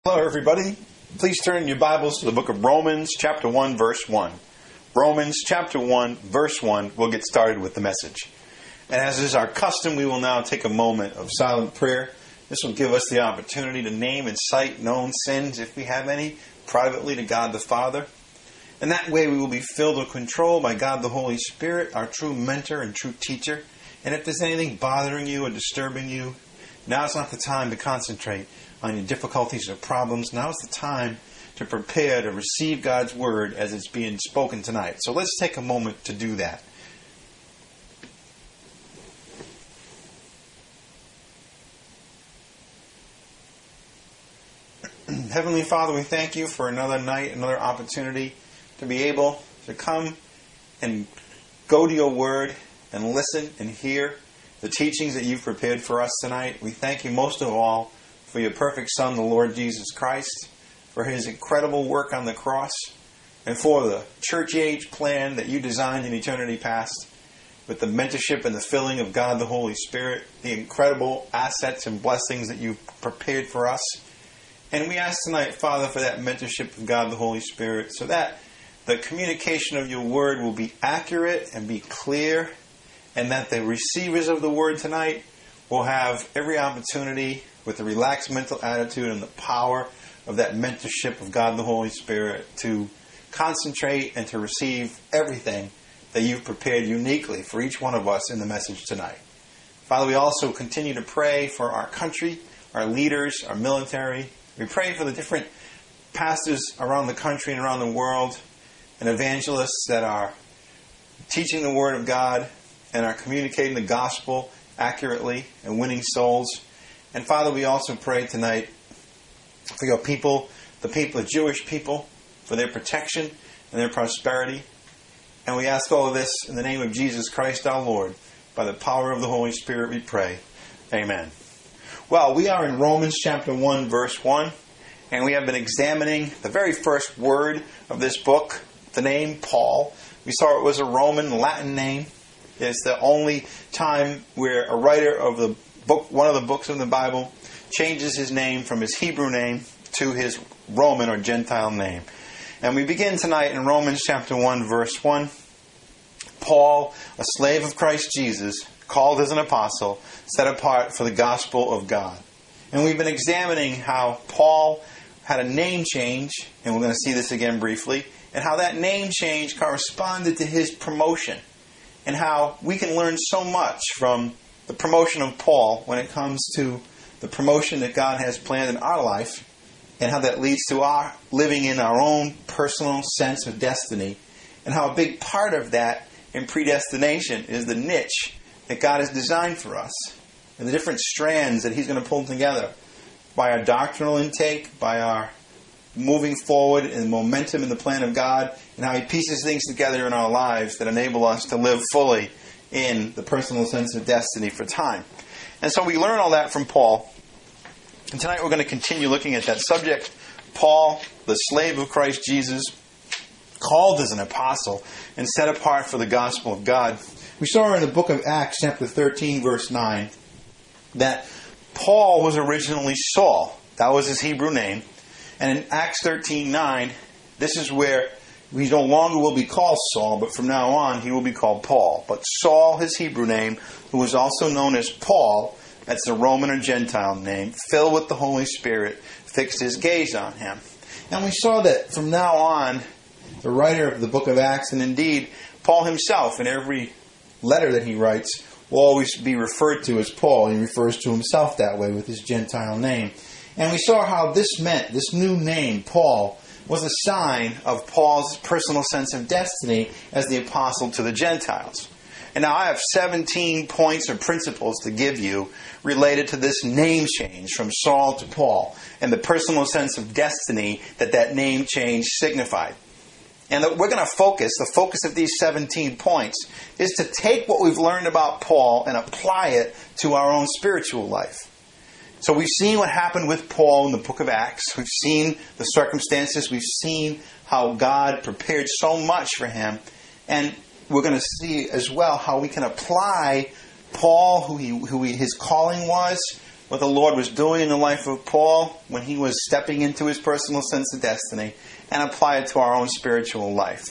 Hello, everybody. Please turn your Bibles to the book of Romans, chapter 1, verse 1. Romans, chapter 1, verse 1. We'll get started with the message. And as is our custom, we will now take a moment of silent prayer. This will give us the opportunity to name and cite known sins, if we have any, privately to God the Father. And that way we will be filled with control by God the Holy Spirit, our true mentor and true teacher. And if there's anything bothering you or disturbing you, now's not the time to concentrate on your difficulties or problems. Now's the time to prepare to receive God's Word as it's being spoken tonight. So let's take a moment to do that. Heavenly Father, we thank you for another night, another opportunity to be able to come and go to your Word and listen and hear the teachings that you've prepared for us tonight. We thank you most of all for your perfect Son, the Lord Jesus Christ, for His incredible work on the cross, and for the church age plan that you designed in eternity past, with the mentorship and the filling of God the Holy Spirit, the incredible assets and blessings that you've prepared for us. And we ask tonight, Father, for that mentorship of God the Holy Spirit, so that the communication of your Word will be accurate and be clear, and that the receivers of the Word tonight will have every opportunity with a relaxed mental attitude and the power of that mentorship of God the Holy Spirit to concentrate and to receive everything that you've prepared uniquely for each one of us in the message tonight. Father, we also continue to pray for our country, our leaders, our military. We pray for the different pastors around the country and around the world and evangelists that are teaching the Word of God and are communicating the gospel accurately and winning souls. And Father, we also pray tonight for your people, the Jewish people, for their protection and their prosperity. And we ask all of this in the name of Jesus Christ our Lord. By the power of the Holy Spirit we pray. Amen. Well, we are in Romans chapter 1, verse 1. And we have been examining the very first word of this book, the name Paul. We saw it was a Roman Latin name. It's the only time where a writer of the book, one of the books of the Bible, changes his name from his Hebrew name to his Roman or Gentile name. And we begin tonight in Romans chapter 1, verse 1. Paul, a slave of Christ Jesus, called as an apostle, set apart for the gospel of God. And we've been examining how Paul had a name change, and we're going to see this again briefly, and how that name change corresponded to his promotion, and how we can learn so much from the promotion of Paul when it comes to the promotion that God has planned in our life, and how that leads to our living in our own personal sense of destiny, and how a big part of that in predestination is the niche that God has designed for us, and the different strands that He's going to pull together by our doctrinal intake, by our moving forward and momentum in the plan of God, and how He pieces things together in our lives that enable us to live fully in the personal sense of destiny for time. And so we learn all that from Paul. And tonight we're going to continue looking at that subject. Paul, the slave of Christ Jesus, called as an apostle and set apart for the gospel of God. We saw in the book of Acts, chapter 13, verse 9, that Paul was originally Saul. That was his Hebrew name. And in Acts 13:9, this is where he no longer will be called Saul, but from now on he will be called Paul. But Saul, his Hebrew name, who was also known as Paul, that's the Roman or Gentile name, filled with the Holy Spirit, fixed his gaze on him. And we saw that from now on, the writer of the book of Acts, and indeed Paul himself, in every letter that he writes, will always be referred to as Paul. He refers to himself that way with his Gentile name. And we saw how this meant, this new name, Paul, was a sign of Paul's personal sense of destiny as the apostle to the Gentiles. And now I have 17 points or principles to give you related to this name change from Saul to Paul and the personal sense of destiny that name change signified. And we're going to the focus of these 17 points is to take what we've learned about Paul and apply it to our own spiritual life. So we've seen what happened with Paul in the book of Acts. We've seen the circumstances. We've seen how God prepared so much for him. And we're going to see as well how we can apply Paul, who his calling was, what the Lord was doing in the life of Paul when he was stepping into his personal sense of destiny, and apply it to our own spiritual life.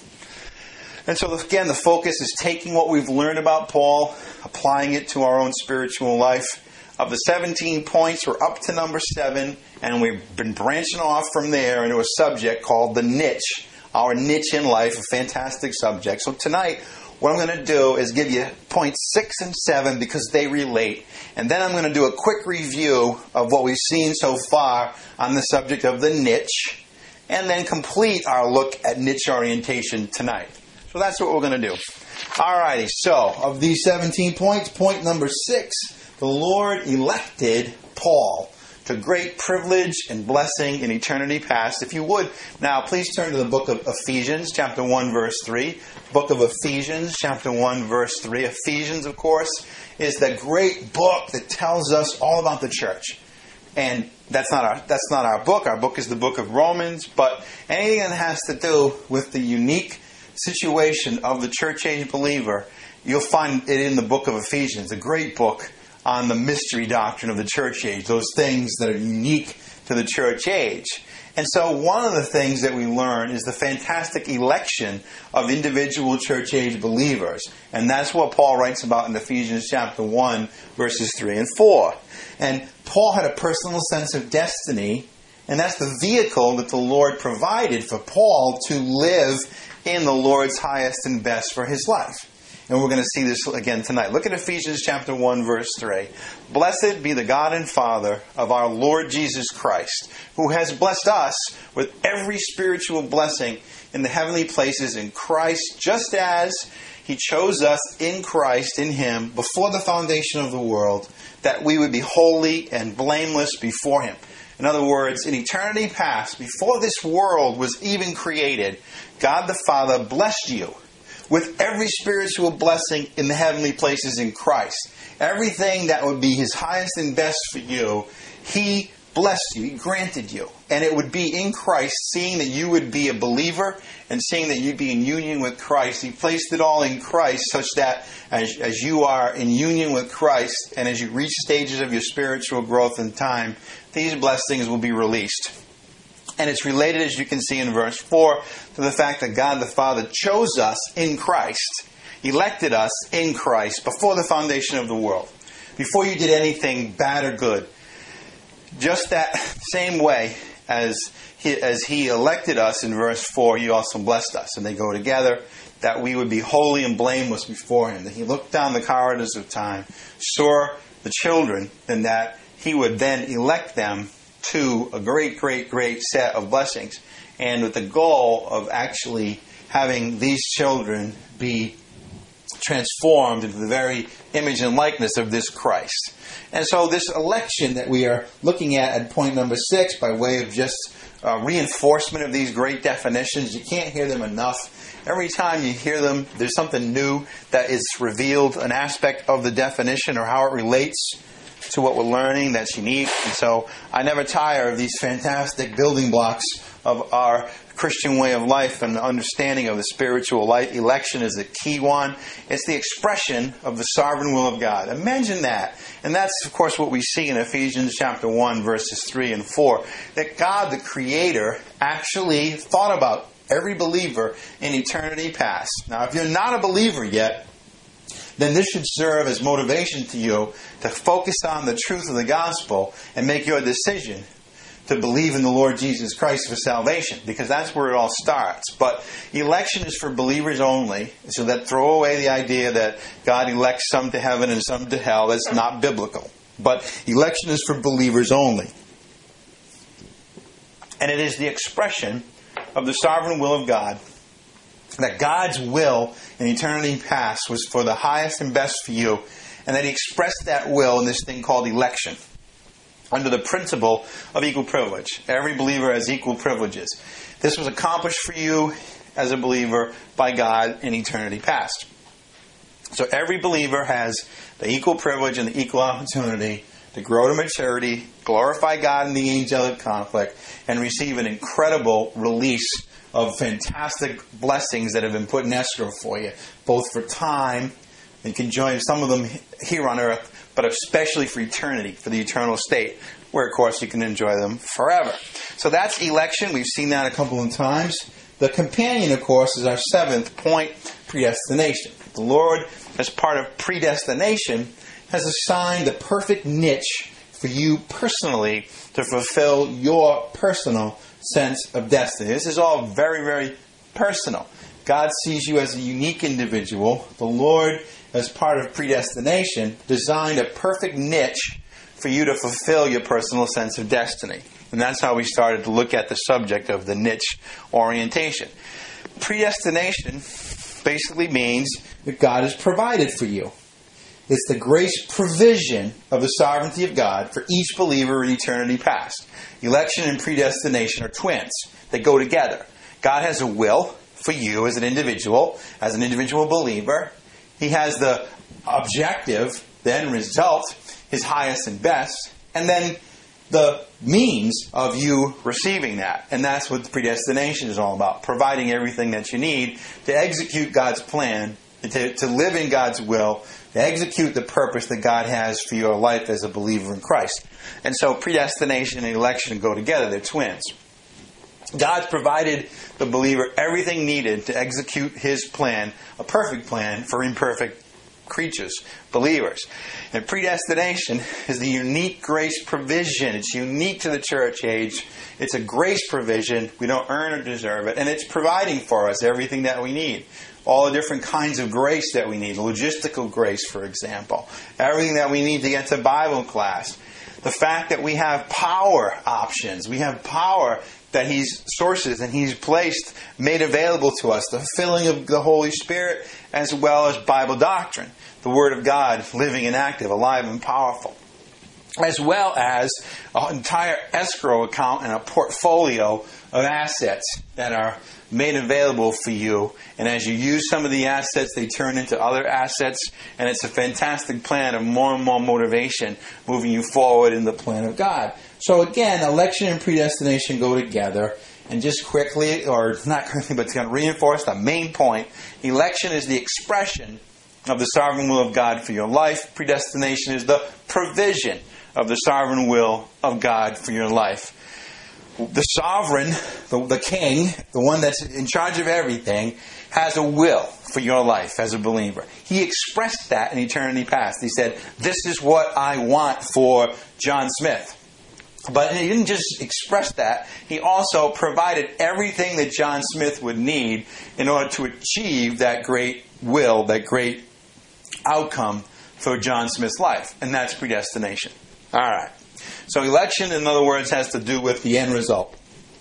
And so again, the focus is taking what we've learned about Paul, applying it to our own spiritual life. Of the 17 points, we're up to number 7, and we've been branching off from there into a subject called the niche. Our niche in life, a fantastic subject. So tonight, what I'm going to do is give you points 6 and 7 because they relate. And then I'm going to do a quick review of what we've seen so far on the subject of the niche, and then complete our look at niche orientation tonight. So that's what we're going to do. Alrighty, so of these 17 points, point number 6, the Lord elected Paul to great privilege and blessing in eternity past. If you would, now please turn to the book of Ephesians, chapter 1, verse 3. Book of Ephesians, chapter 1, verse 3. Ephesians, of course, is the great book that tells us all about the church. And that's not our book. Our book is the book of Romans. But anything that has to do with the unique situation of the church age believer, you'll find it in the book of Ephesians, a great book on the mystery doctrine of the church age, those things that are unique to the church age. And so one of the things that we learn is the fantastic election of individual church age believers. And that's what Paul writes about in Ephesians chapter 1, verses 3 and 4. And Paul had a personal sense of destiny, and that's the vehicle that the Lord provided for Paul to live in the Lord's highest and best for his life. And we're going to see this again tonight. Look at Ephesians chapter 1, verse 3. Blessed be the God and Father of our Lord Jesus Christ, who has blessed us with every spiritual blessing in the heavenly places in Christ, just as He chose us in Christ, in Him, before the foundation of the world, that we would be holy and blameless before Him. In other words, in eternity past, before this world was even created, God the Father blessed you with every spiritual blessing in the heavenly places in Christ. Everything that would be His highest and best for you, He blessed you, He granted you. And it would be in Christ, seeing that you would be a believer and seeing that you'd be in union with Christ. He placed it all in Christ such that as you are in union with Christ and as you reach stages of your spiritual growth in time, these blessings will be released. And it's related, as you can see in verse 4, to the fact that God the Father chose us in Christ, elected us in Christ before the foundation of the world, before you did anything bad or good. Just that same way as He elected us in verse 4, He also blessed us. And they go together, that we would be holy and blameless before Him. That He looked down the corridors of time, saw the children, and that He would then elect them to a great, great, great set of blessings. And with the goal of actually having these children be transformed into the very image and likeness of this Christ. And so this election that we are looking at point number 6, by way of just reinforcement of these great definitions, you can't hear them enough. Every time you hear them, there's something new that is revealed, an aspect of the definition or how it relates to what we're learning that's unique. And so I never tire of these fantastic building blocks of our Christian way of life and the understanding of the spiritual life. Election is a key one. It's the expression of the sovereign will of God. Imagine that. And that's, of course, what we see in Ephesians chapter 1, verses 3 and 4. That God, the Creator, actually thought about every believer in eternity past. Now, if you're not a believer yet, then this should serve as motivation to you to focus on the truth of the gospel and make your decision to believe in the Lord Jesus Christ for salvation, because that's where it all starts. But election is for believers only, so that throw away the idea that God elects some to heaven and some to hell. That's not biblical. But election is for believers only. And it is the expression of the sovereign will of God, that God's will in eternity past was for the highest and best for you, and that He expressed that will in this thing called election under the principle of equal privilege. Every believer has equal privileges. This was accomplished for you as a believer by God in eternity past. So every believer has the equal privilege and the equal opportunity to grow to maturity, glorify God in the angelic conflict, and receive an incredible release of fantastic blessings that have been put in escrow for you, both for time. You can join some of them here on earth, but especially for eternity, for the eternal state, where, of course, you can enjoy them forever. So that's election. We've seen that a couple of times. The companion, of course, is our seventh point, predestination. The Lord, as part of predestination, has assigned the perfect niche for you personally to fulfill your personal sense of destiny. This is all very, very personal. God sees you as a unique individual. The Lord, as part of predestination, designed a perfect niche for you to fulfill your personal sense of destiny. And that's how we started to look at the subject of the niche orientation. Predestination basically means that God has provided for you. It's the grace provision of the sovereignty of God for each believer in eternity past. Election and predestination are twins. They go together. God has a will for you as an individual believer. He has the objective, the end result, his highest and best, and then the means of you receiving that. And that's what predestination is all about, providing everything that you need to execute God's plan, to live in God's will, to execute the purpose that God has for your life as a believer in Christ. And so predestination and election go together. They're twins. God's provided the believer everything needed to execute his plan, a perfect plan for imperfect creatures, believers. And predestination is the unique grace provision. It's unique to the church age. It's a grace provision. We don't earn or deserve it. And it's providing for us everything that we need. All the different kinds of grace that we need. Logistical grace, for example. Everything that we need to get to Bible class. The fact that we have power options. We have power that He's sources and He's placed, made available to us. The filling of the Holy Spirit as well as Bible doctrine. The Word of God, living and active, alive and powerful. As well as an entire escrow account and a portfolio of assets that are made available for you. And as you use some of the assets, they turn into other assets. And it's a fantastic plan of more and more motivation moving you forward in the plan of God. So again, election and predestination go together. And just quickly, or not quickly, but it's going to reinforce the main point. Election is the expression of the sovereign will of God for your life. Predestination is the provision of the sovereign will of God for your life. The sovereign, the king, the one that's in charge of everything, has a will for your life as a believer. He expressed that in eternity past. He said, this is what I want for John Smith. But he didn't just express that. He also provided everything that John Smith would need in order to achieve that great will, that great outcome for John Smith's life. And that's predestination. All right. So election, in other words, has to do with the end result.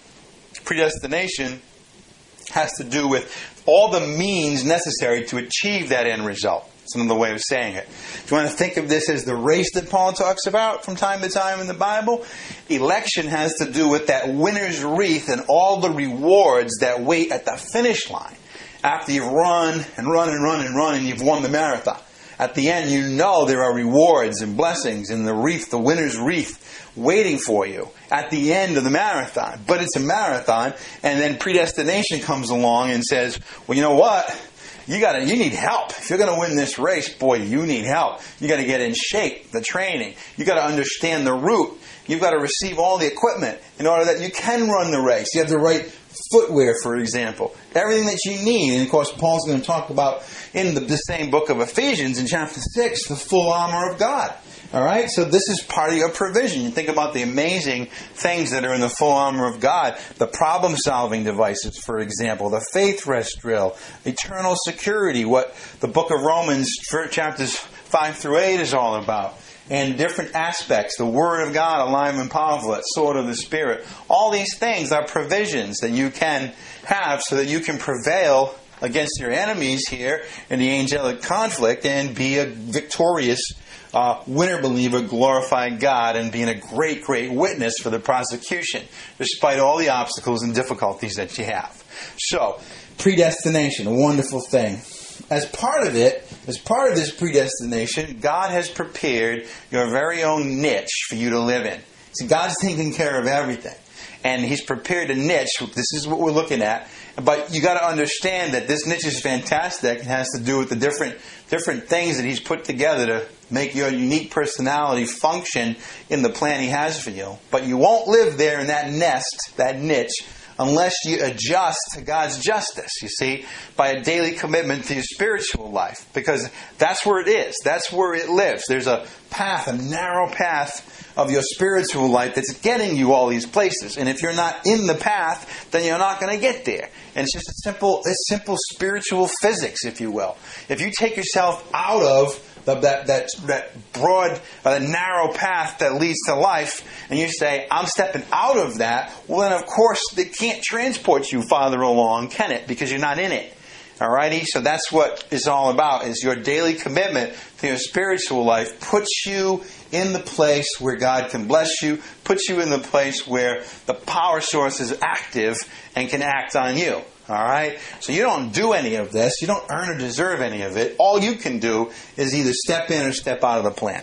Predestination has to do with all the means necessary to achieve that end result. That's another way of saying it. If you want to think of this as the race that Paul talks about from time to time in the Bible, election has to do with that winner's wreath and all the rewards that wait at the finish line. After you've run and run and run and run and you've won the marathon. At the end, you know there are rewards and blessings in the wreath, the winner's wreath, waiting for you at the end of the marathon. But it's a marathon, and then predestination comes along and says, well, you know what? You need help. If you're going to win this race, boy, you need help. You got to get in shape, the training. You got to understand the route. You've got to receive all the equipment in order that you can run the race. You have the right footwear, for example. Everything that you need. And of course, Paul's going to talk about in the same book of Ephesians in chapter 6, the full armor of God. All right? So this is part of your provision. You think about the amazing things that are in the full armor of God. The problem-solving devices, for example. The faith rest drill. Eternal security. What the book of Romans, chapters 5 through 8 is all about. And different aspects. The Word of God, alive and powerful. That sword of the Spirit. All these things are provisions that you can have so that you can prevail against your enemies here in the angelic conflict and be a victorious winner believer, glorifying God and being a great, great witness for the prosecution, despite all the obstacles and difficulties that you have. So, predestination, a wonderful thing. As part of this predestination, God has prepared your very own niche for you to live in. See, God's taking care of everything. And He's prepared a niche. This is what we're looking at. But you got to understand that this niche is fantastic. It has to do with the different things that He's put together to make your unique personality function in the plan He has for you. But you won't live there in that nest, that niche, unless you adjust to God's justice, you see, by a daily commitment to your spiritual life. Because that's where it is. That's where it lives. There's a path, a narrow path of your spiritual life that's getting you all these places. And if you're not in the path, then you're not going to get there. And it's just it's simple spiritual physics, if you will. If you take yourself out of that broad, narrow path that leads to life, and you say, I'm stepping out of that, well then of course it can't transport you farther along, can it? Because you're not in it. Alrighty? So that's what it's all about, is your daily commitment to your spiritual life puts you in the place where God can bless you, puts you in the place where the power source is active and can act on you. Alright? So you don't do any of this. You don't earn or deserve any of it. All you can do is either step in or step out of the plan.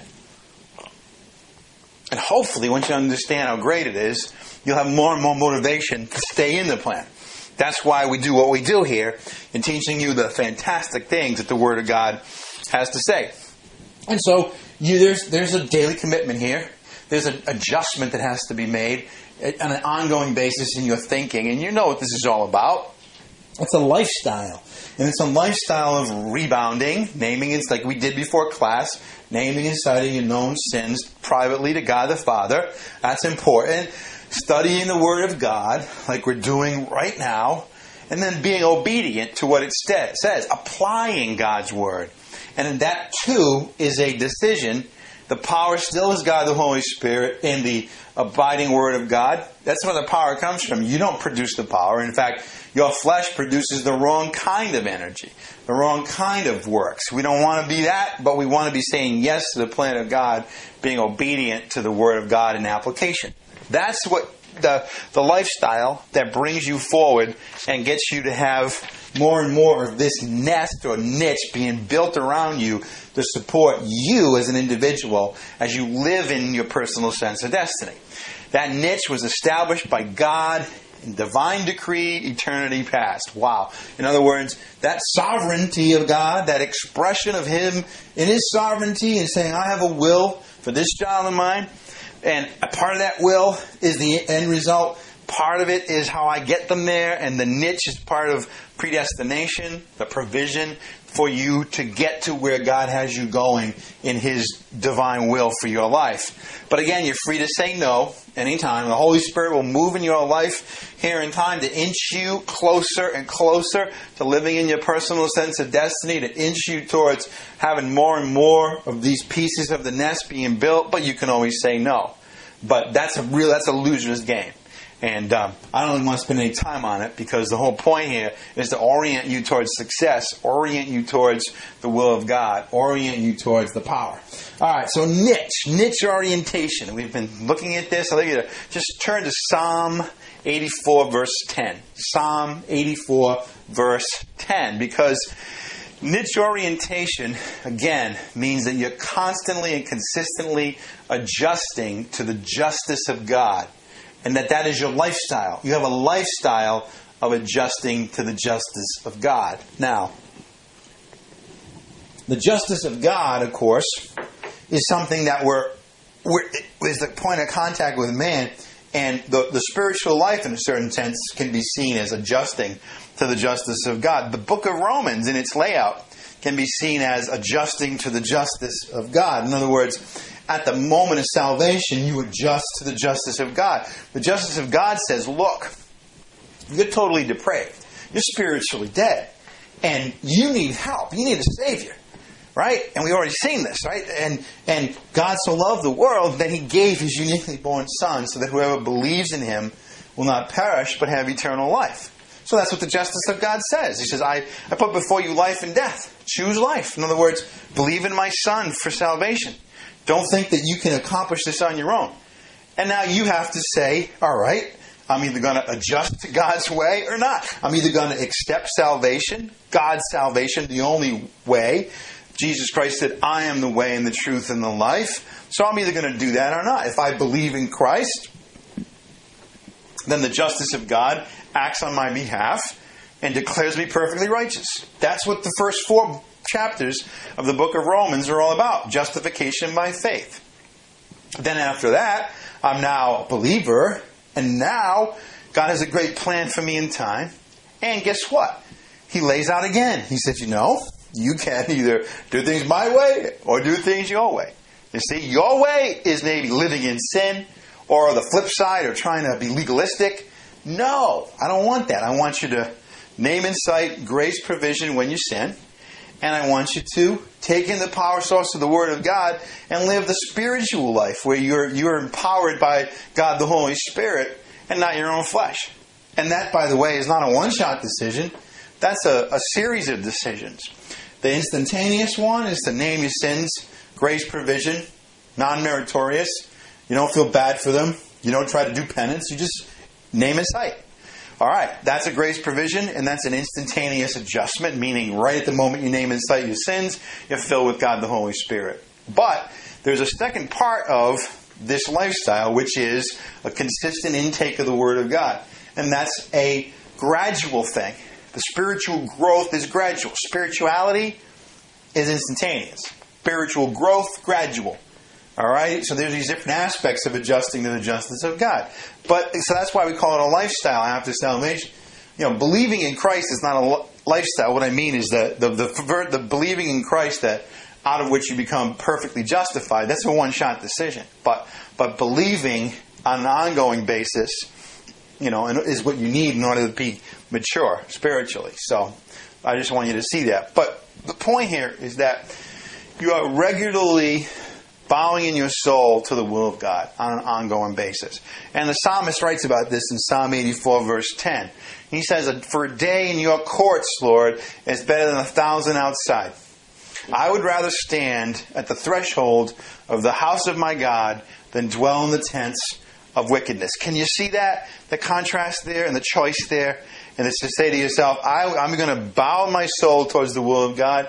And hopefully, once you understand how great it is, you'll have more and more motivation to stay in the plan. That's why we do what we do here in teaching you the fantastic things that the Word of God has to say. And so there's a daily commitment here. There's an adjustment that has to be made on an ongoing basis in your thinking. And you know what this is all about. It's a lifestyle. And it's a lifestyle of rebounding, naming it like we did before class, naming and citing your known sins privately to God the Father. That's important. Studying the Word of God, like we're doing right now, and then being obedient to what it says, applying God's Word. And that too is a decision. The power still is God the Holy Spirit in the abiding Word of God. That's where the power comes from. You don't produce the power. In fact, your flesh produces the wrong kind of energy, the wrong kind of works. We don't want to be that, but we want to be saying yes to the plan of God, being obedient to the Word of God in application. That's what the lifestyle that brings you forward and gets you to have more and more of this nest or niche being built around you to support you as an individual as you live in your personal sense of destiny. That niche was established by God in divine decree, eternity past. Wow. In other words, that sovereignty of God, that expression of Him in His sovereignty and saying, I have a will for this child of mine. And a part of that will is the end result. Part of it is how I get them there. And the niche is part of predestination, the provision for you to get to where God has you going in His divine will for your life. But again, you're free to say no anytime. The Holy Spirit will move in your life here in time to inch you closer and closer to living in your personal sense of destiny, to inch you towards having more and more of these pieces of the nest being built, but you can always say no. But that's a loser's game. And I don't really want to spend any time on it because the whole point here is to orient you towards success, orient you towards the will of God, orient you towards the power. All right, so niche orientation. We've been looking at this. I'd like you to just turn to Psalm 84, verse 10. Psalm 84, verse 10. Because niche orientation, again, means that you're constantly and consistently adjusting to the justice of God. And that is your lifestyle. You have a lifestyle of adjusting to the justice of God. Now, the justice of God, of course, is something that is the point of contact with man. And the spiritual life, in a certain sense, can be seen as adjusting to the justice of God. The book of Romans, in its layout, can be seen as adjusting to the justice of God. In other words, at the moment of salvation, you adjust to the justice of God. The justice of God says, look, you're totally depraved. You're spiritually dead. And you need help. You need a Savior. Right? And we've already seen this, right? And God so loved the world that He gave His uniquely born Son so that whoever believes in Him will not perish but have eternal life. So that's what the justice of God says. He says, I put before you life and death. Choose life. In other words, believe in my Son for salvation. Don't think that you can accomplish this on your own. And now you have to say, all right, I'm either going to adjust to God's way or not. I'm either going to accept salvation, God's salvation, the only way. Jesus Christ said, I am the way and the truth and the life. So I'm either going to do that or not. If I believe in Christ, then the justice of God acts on my behalf and declares me perfectly righteous. That's what the first 4 chapters of the book of Romans are all about. Justification by faith. Then after that, I'm now a believer, and now God has a great plan for me in time. And guess what? He lays out again. He says, you can either do things my way or do things your way. You see, your way is maybe living in sin, or the flip side, or trying to be legalistic. No, I don't want that. I want you to name and cite grace provision when you sin. And I want you to take in the power source of the Word of God and live the spiritual life where you're empowered by God the Holy Spirit and not your own flesh. And that, by the way, is not a one-shot decision. That's a series of decisions. The instantaneous one is to name your sins, grace provision, non-meritorious. You don't feel bad for them. You don't try to do penance. You just name and cite. All right, that's a grace provision, and that's an instantaneous adjustment, meaning right at the moment you name and cite your sins, you're filled with God the Holy Spirit. But there's a second part of this lifestyle, which is a consistent intake of the Word of God. And that's a gradual thing. The spiritual growth is gradual. Spirituality is instantaneous. Spiritual growth, gradual. All right? So there's these different aspects of adjusting to the justice of God. So that's why we call it a lifestyle after salvation. Believing in Christ is not a lifestyle. What I mean is that the believing in Christ that out of which you become perfectly justified, that's a one-shot decision. But believing on an ongoing basis, is what you need in order to be mature spiritually. So I just want you to see that. But the point here is that you are regularly bowing in your soul to the will of God on an ongoing basis. And the psalmist writes about this in Psalm 84, verse 10. He says, "For a day in your courts, Lord, is better than 1,000 outside. I would rather stand at the threshold of the house of my God than dwell in the tents of wickedness." Can you see that? The contrast there and the choice there? And it's to say to yourself, I'm going to bow my soul towards the will of God.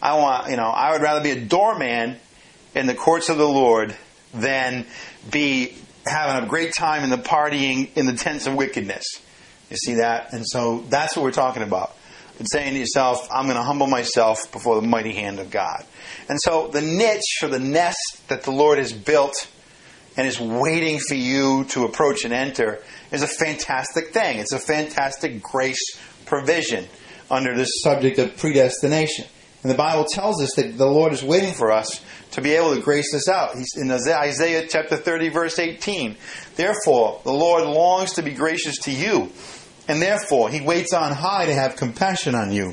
I would rather be a doorman in the courts of the Lord than be having a great time in the partying in the tents of wickedness. You see that? And so that's what we're talking about. It's saying to yourself, I'm going to humble myself before the mighty hand of God. And so the niche or the nest that the Lord has built and is waiting for you to approach and enter is a fantastic thing. It's a fantastic grace provision under this subject of predestination. And the Bible tells us that the Lord is waiting for us to be able to grace us out. He's in Isaiah chapter 30, verse 18. "Therefore, the Lord longs to be gracious to you, and therefore He waits on high to have compassion on you.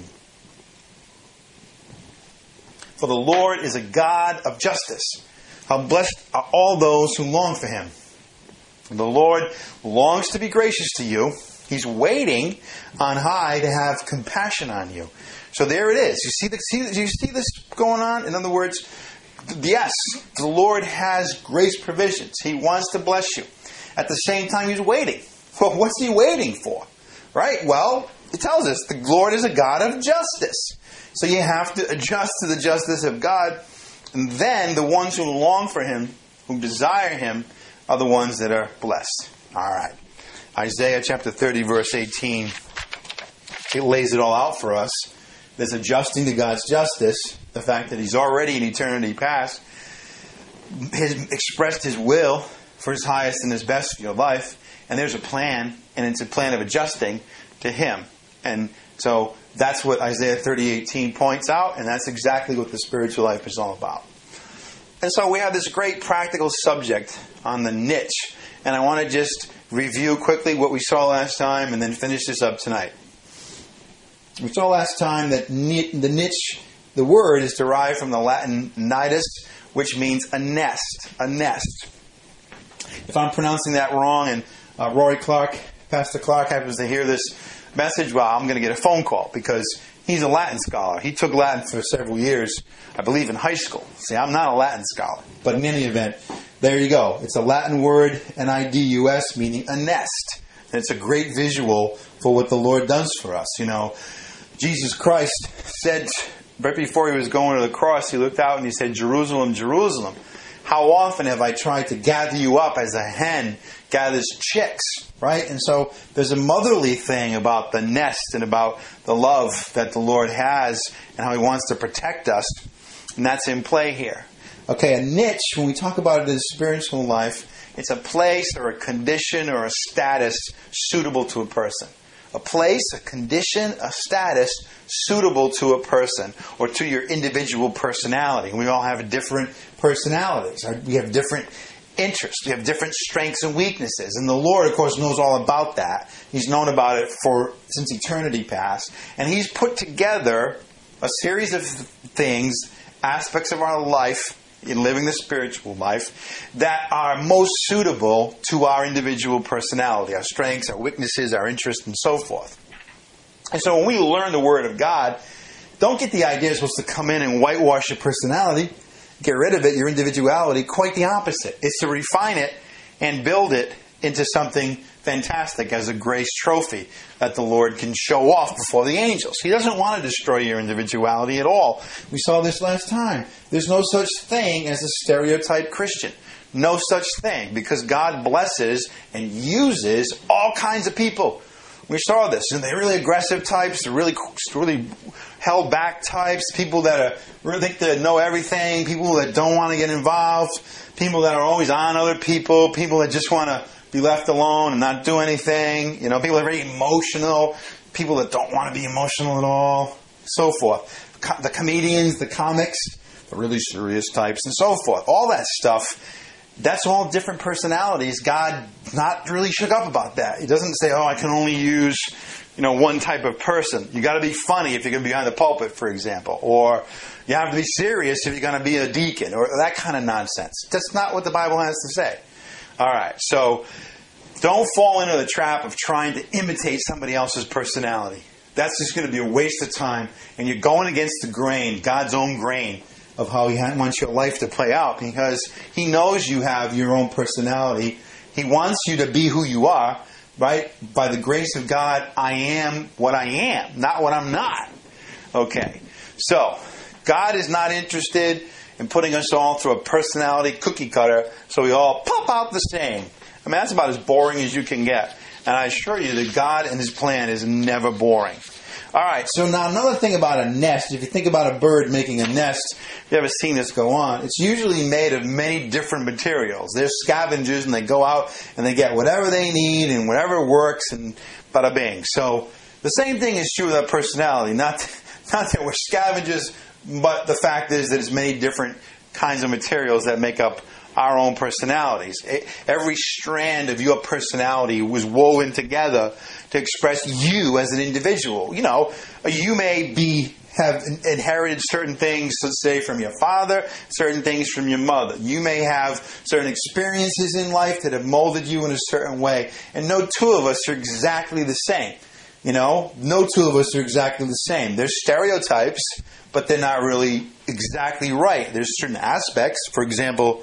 For the Lord is a God of justice. How blessed are all those who long for Him." The Lord longs to be gracious to you. He's waiting on high to have compassion on you. So there it is. You see this going on? In other words, yes, the Lord has grace provisions. He wants to bless you. At the same time, He's waiting. Well, what's He waiting for? Right? Well, it tells us the Lord is a God of justice. So you have to adjust to the justice of God. And then the ones who long for Him, who desire Him, are the ones that are blessed. All right. Isaiah chapter 30, verse 18. It lays it all out for us. There's adjusting to God's justice. The fact that He's already in eternity past has expressed His will for His highest and His best for your life. And there's a plan, and it's a plan of adjusting to Him. And so that's what Isaiah 30:18 points out, and that's exactly what the spiritual life is all about. And so we have this great practical subject on the niche. And I want to just review quickly what we saw last time and then finish this up tonight. We saw last time that the niche, the word, is derived from the Latin nidus, which means a nest. A nest. If I'm pronouncing that wrong and Pastor Clark happens to hear this message, well, I'm going to get a phone call because he's a Latin scholar. He took Latin for several years, I believe, in high school. See, I'm not a Latin scholar. But in any event, there you go. It's a Latin word, N-I-D-U-S, meaning a nest. And it's a great visual for what the Lord does for us. Jesus Christ said, right before He was going to the cross, He looked out and He said, "Jerusalem, Jerusalem, how often have I tried to gather you up as a hen gathers chicks right? And so there's a motherly thing about the nest and about the love that the Lord has and how He wants to protect us. And that's in play here. Okay, a niche, when we talk about it in spiritual life, it's a place or a condition or a status suitable to a person. A place, a condition, a status suitable to a person or to your individual personality. We all have different personalities. We have different interests. We have different strengths and weaknesses. And the Lord, of course, knows all about that. He's known about it since eternity past. And He's put together a series of things, aspects of our life, in living the spiritual life, that are most suitable to our individual personality, our strengths, our weaknesses, our interests, and so forth. And so when we learn the Word of God, don't get the idea it's supposed to come in and whitewash your personality, get rid of it, your individuality. Quite the opposite. It's to refine it and build it into something fantastic as a grace trophy that the Lord can show off before the angels. He doesn't want to destroy your individuality at all. We saw this last time. There's no such thing as a stereotype Christian. No such thing, because God blesses and uses all kinds of people. We saw this. And they're really aggressive types, they're really held back types, people that really think they know everything, people that don't want to get involved, people that are always on other people, people that just want to be left alone and not do anything. People that are very emotional, people that don't want to be emotional at all, so forth. The comedians, the comics, the really serious types, and so forth. All that stuff, that's all different personalities. God not really shook up about that. He doesn't say, I can only use one type of person. You got to be funny if you're going to be behind the pulpit, for example. Or you have to be serious if you're going to be a deacon. Or that kind of nonsense. That's not what the Bible has to say. All right, so don't fall into the trap of trying to imitate somebody else's personality. That's just going to be a waste of time. And you're going against the grain, God's own grain, of how He wants your life to play out. Because He knows you have your own personality. He wants you to be who you are, right? By the grace of God, I am what I am, not what I'm not. Okay, so God is not interested in putting us all through a personality cookie cutter so we all pop out the same. I mean, that's about as boring as you can get. And I assure you that God and His plan is never boring. All right, so now another thing about a nest. If you think about a bird making a nest, if you ever seen this go on, it's usually made of many different materials. They're scavengers and they go out and they get whatever they need and whatever works and bada bing. So the same thing is true with our personality. Not that we're scavengers, but the fact is that it's many different kinds of materials that make up our own personalities. Every strand of your personality was woven together to express you as an individual. You may have inherited certain things, let's say, from your father, certain things from your mother. You may have certain experiences in life that have molded you in a certain way. And no two of us are exactly the same. No two of us are exactly the same. There's stereotypes, but they're not really exactly right. There's certain aspects. For example,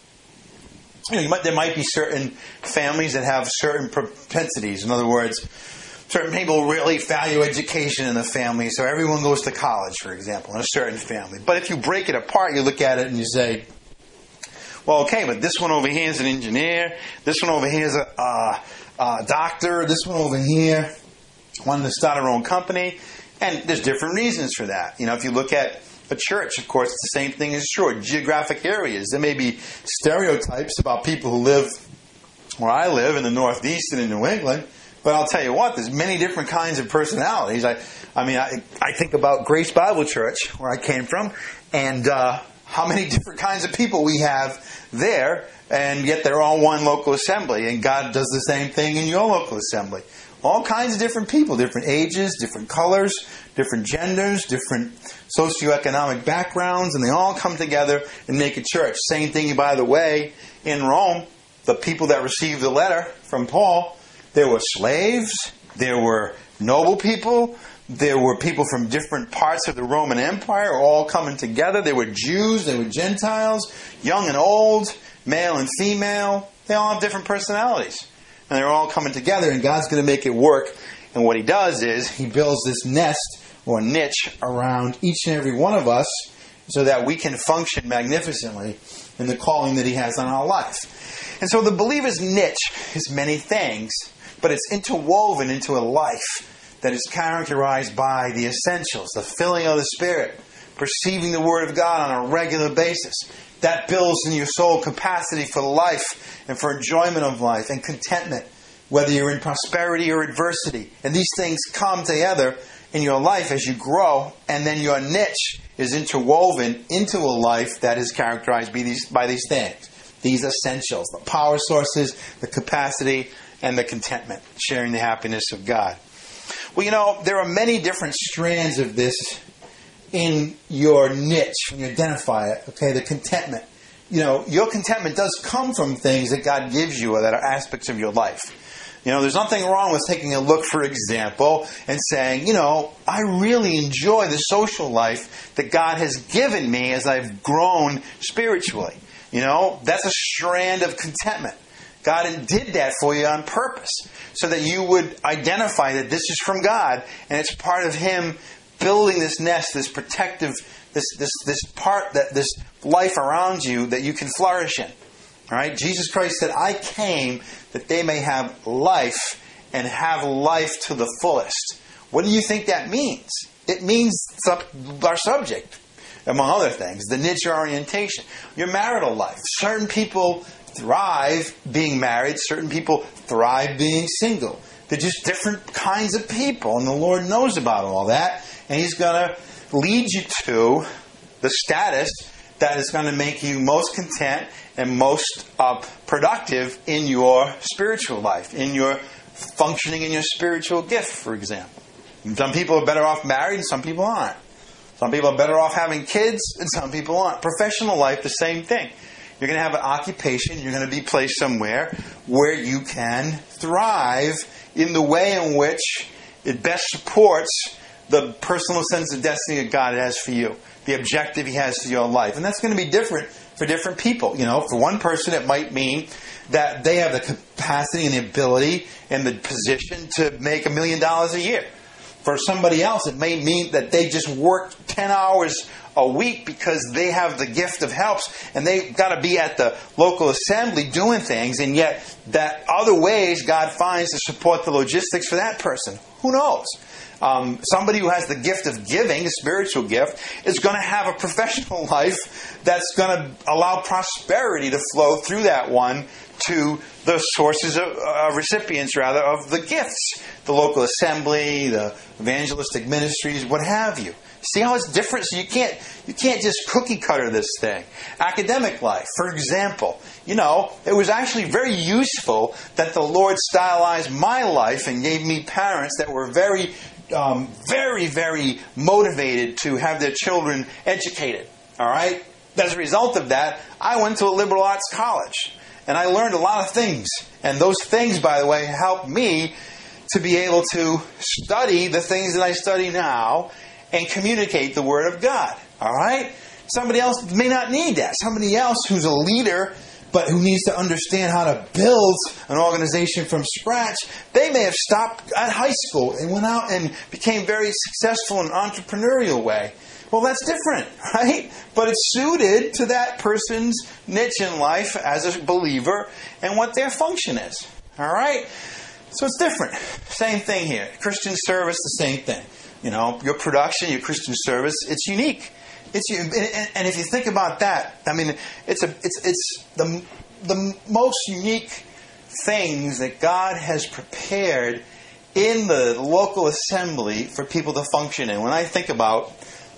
there might be certain families that have certain propensities. In other words, certain people really value education in the family, so everyone goes to college, for example, in a certain family. But if you break it apart, you look at it and you say, well, okay, but this one over here is an engineer, this one over here is a doctor, this one over here wanted to start her own company, and there's different reasons for that. If you look at a church, of course, the same thing is true. Geographic areas. There may be stereotypes about people who live where I live in the Northeast and in New England, but I'll tell you what, there's many different kinds of personalities. I think about Grace Bible Church, where I came from, and how many different kinds of people we have there, and yet they're all one local assembly, and God does the same thing in your local assembly. All kinds of different people, different ages, different colors, different genders, different socioeconomic backgrounds, and they all come together and make a church. Same thing, by the way, in Rome. The people that received the letter from Paul, there were slaves, there were noble people, there were people from different parts of the Roman Empire all coming together. There were Jews, there were Gentiles, young and old, male and female. They all have different personalities. And they're all coming together, and God's going to make it work. And what He does is He builds this nest or niche around each and every one of us so that we can function magnificently in the calling that He has on our life. And so the believer's niche is many things, but it's interwoven into a life that is characterized by the essentials, the filling of the Spirit, perceiving the Word of God on a regular basis. That builds in your soul capacity for life and for enjoyment of life and contentment, whether you're in prosperity or adversity. And these things come together in your life as you grow, and then your niche is interwoven into a life that is characterized by these things, these essentials, the power sources, the capacity, and the contentment, sharing the happiness of God. Well, there are many different strands of this in your niche when you identify it. Okay, the contentment. Your contentment does come from things that God gives you or that are aspects of your life. There's nothing wrong with taking a look, for example, and saying, I really enjoy the social life that God has given me as I've grown spiritually. That's a strand of contentment. God did that for you on purpose so that you would identify that this is from God and it's part of Him building this nest, this protective, this life around you that you can flourish in. All right? Jesus Christ said, I came that they may have life and have life to the fullest. What do you think that means? It means our subject, among other things, the niche orientation. Your marital life. Certain people thrive being married. Certain people thrive being single. They're just different kinds of people, and the Lord knows about all that. And He's going to lead you to the status that is going to make you most content and most productive in your spiritual life, in your functioning in your spiritual gift, for example. Some people are better off married and some people aren't. Some people are better off having kids and some people aren't. Professional life, the same thing. You're going to have an occupation. You're going to be placed somewhere where you can thrive in the way in which it best supports the personal sense of destiny that God has for you, the objective He has for your life. And that's going to be different for different people. For one person, it might mean that they have the capacity and the ability and the position to make $1 million a year. For somebody else, it may mean that they just work 10 hours a week because they have the gift of helps and they've got to be at the local assembly doing things, and yet that other ways God finds to support the logistics for that person. Who knows? Somebody who has the gift of giving, a spiritual gift, is going to have a professional life that's going to allow prosperity to flow through that one to the sources of recipients, rather, of the gifts. The local assembly, the evangelistic ministries, what have you. See how it's different? So you can't just cookie cutter this thing. Academic life, for example. It was actually very useful that the Lord stylized my life and gave me parents that were very, very motivated to have their children educated. All right? As a result of that, I went to a liberal arts college. And I learned a lot of things. And those things, by the way, helped me to be able to study the things that I study now and communicate the Word of God. All right? Somebody else may not need that. Somebody else who's a leader, but who needs to understand how to build an organization from scratch, they may have stopped at high school and went out and became very successful in an entrepreneurial way. Well, that's different, right? But it's suited to that person's niche in life as a believer and what their function is. All right? So it's different. Same thing here. Christian service, the same thing. Your production, your Christian service, it's unique. And if you think about that, I mean, it's the most unique things that God has prepared in the local assembly for people to function in. When I think about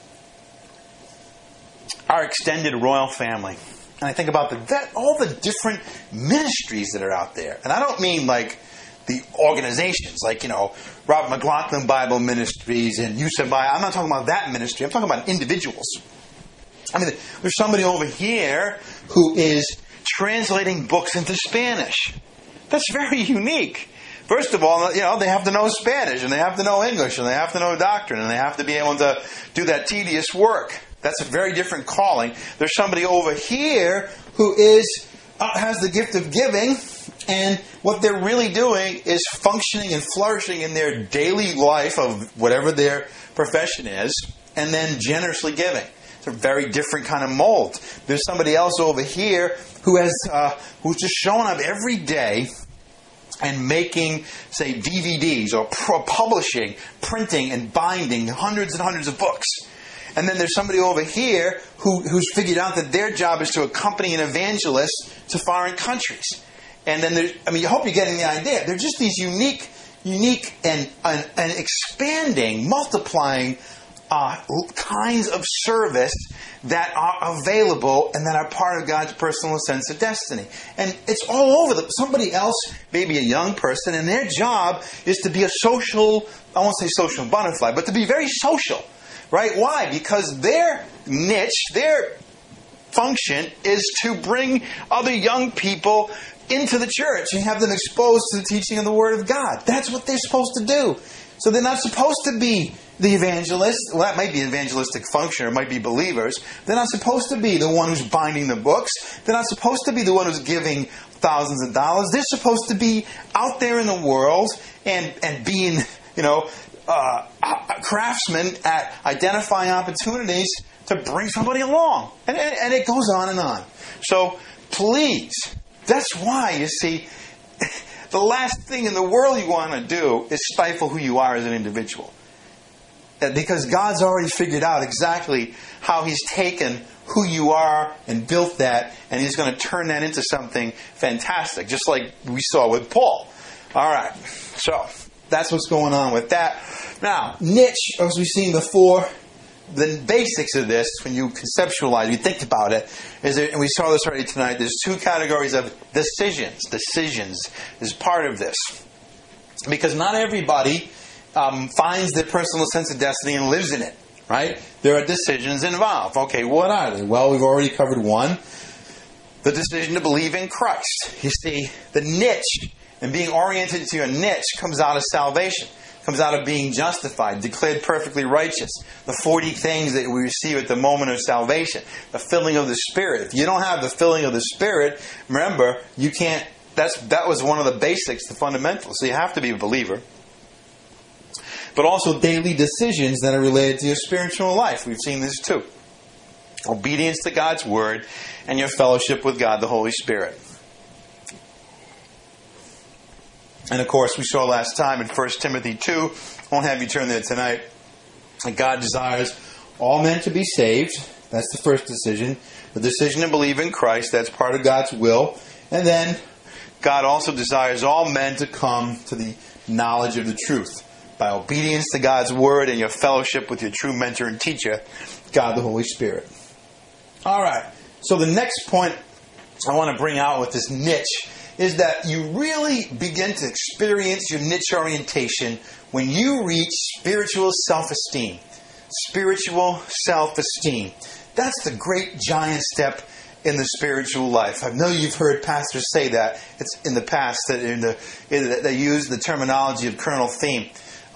our extended royal family, and I think about all the different ministries that are out there, and I don't mean like the organizations, like, Robert McLaughlin Bible Ministries and Yusabai. I'm not talking about that ministry. I'm talking about individuals. I mean, there's somebody over here who is translating books into Spanish. That's very unique. First of all, they have to know Spanish, and they have to know English, and they have to know doctrine, and they have to be able to do that tedious work. That's a very different calling. There's somebody over here who has the gift of giving, and what they're really doing is functioning and flourishing in their daily life of whatever their profession is, and then generously giving. It's a very different kind of mold. There's somebody else over here who's just showing up every day and making, say, DVDs or publishing, printing and binding hundreds and hundreds of books. And then there's somebody over here who's figured out that their job is to accompany an evangelist to foreign countries. And then I hope you're getting the idea. They're just these unique and expanding, multiplying kinds of service that are available and that are part of God's personal sense of destiny. And it's all over. Somebody else, maybe a young person, and their job is to be a social, I won't say social butterfly, but to be very social. Right? Why? Because their niche, their function is to bring other young people into the church and have them exposed to the teaching of the Word of God. That's what they're supposed to do. So they're not supposed to be the evangelist. Well, that might be an evangelistic function, or it might be believers. They're not supposed to be the one who's binding the books. They're not supposed to be the one who's giving thousands of dollars. They're supposed to be out there in the world and being, craftsmen at identifying opportunities to bring somebody along. And it goes on and on. So please, that's why, you see, the last thing in the world you want to do is stifle who you are as an individual. Because God's already figured out exactly how He's taken who you are and built that, and He's going to turn that into something fantastic, just like we saw with Paul. All right, so that's what's going on with that. Now, niche, as we've seen before, the basics of this, when you conceptualize, you think about it, and we saw this already tonight, there's two categories of decisions. Decisions is part of this. Because not everybody finds their personal sense of destiny and lives in it, right? There are decisions involved. Okay, what are they? Well, we've already covered one. The decision to believe in Christ. You see, the niche and being oriented to your niche comes out of salvation. Comes out of being justified, declared perfectly righteous. The 40 things that we receive at the moment of salvation. The filling of the Spirit. If you don't have the filling of the Spirit, remember, you can't. That was one of the basics, the fundamentals. So you have to be a believer. But also daily decisions that are related to your spiritual life. We've seen this too. Obedience to God's Word and your fellowship with God, the Holy Spirit. And of course, we saw last time in 1 Timothy 2, I won't have you turn there tonight, that God desires all men to be saved. That's the first decision. The decision to believe in Christ, that's part of God's will. And then God also desires all men to come to the knowledge of the truth by obedience to God's Word and your fellowship with your true mentor and teacher, God the Holy Spirit. All right, so the next point I want to bring out with this niche is that you really begin to experience your niche orientation when you reach spiritual self-esteem. Spiritual self-esteem. That's the great giant step in the spiritual life. I know you've heard pastors say that. It's in the past that they use the terminology of Colonel Theme.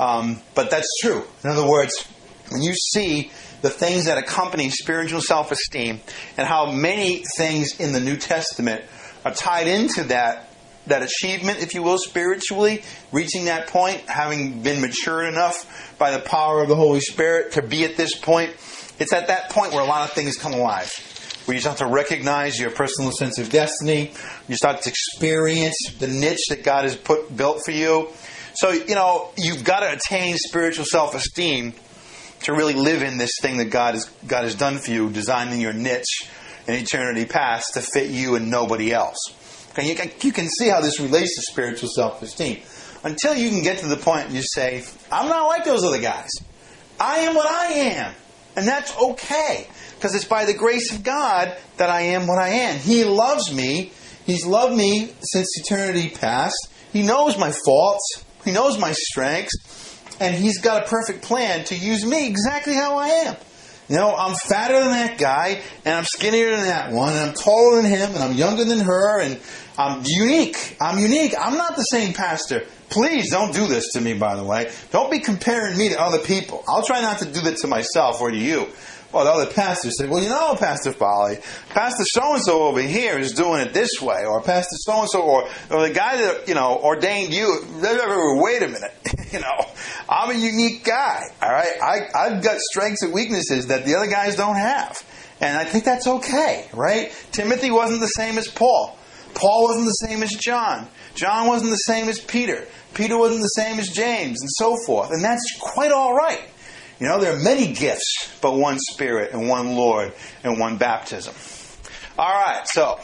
But that's true. In other words, when you see the things that accompany spiritual self-esteem and how many things in the New Testament are tied into that achievement, if you will, spiritually, reaching that point, having been matured enough by the power of the Holy Spirit to be at this point, it's at that point where a lot of things come alive. Where you start to recognize your personal sense of destiny, you start to experience the niche that God has built for you. So, you've got to attain spiritual self-esteem to really live in this thing that God has done for you, designing your niche in eternity past to fit you and nobody else. Okay, you can see how this relates to spiritual self-esteem. Until you can get to the point you say, I'm not like those other guys. I am what I am. And that's okay. Because it's by the grace of God that I am what I am. He loves me. He's loved me since eternity past. He knows my faults. He knows my strengths. And He's got a perfect plan to use me exactly how I am. I'm fatter than that guy, and I'm skinnier than that one, and I'm taller than him, and I'm younger than her, and I'm unique. I'm not the same pastor. Please don't do this to me, by the way. Don't be comparing me to other people. I'll try not to do that to myself or to you. Well, the other pastors say, well, Pastor Folly, Pastor so-and-so over here is doing it this way, or Pastor so-and-so, or the guy that, ordained you, wait a minute, I'm a unique guy, all right? I've got strengths and weaknesses that the other guys don't have. And I think that's okay, right? Timothy wasn't the same as Paul. Paul wasn't the same as John. John wasn't the same as Peter. Peter wasn't the same as James, and so forth. And that's quite all right. You know, there are many gifts, but one Spirit and one Lord and one baptism. All right, so